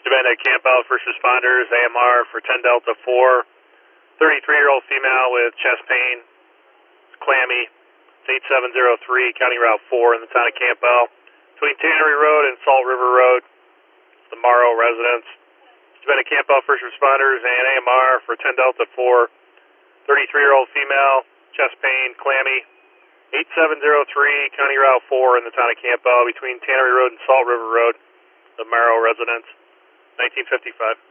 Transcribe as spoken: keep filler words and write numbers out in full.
Savannah Campbell, first responders, A M R for ten Delta four, thirty-three-year-old female with chest pain, clammy, eight seven zero three, County Route four in the town of Campbell, between Tannery Road and Salt River Road, the Morrow residence. Savannah Campbell, first responders, and A M R for ten Delta four, thirty-three-year-old female, chest pain, clammy, eight seven zero three, County Route four in the town of Campbell, between Tannery Road and Salt River Road, the Morrow residence, nineteen fifty-five.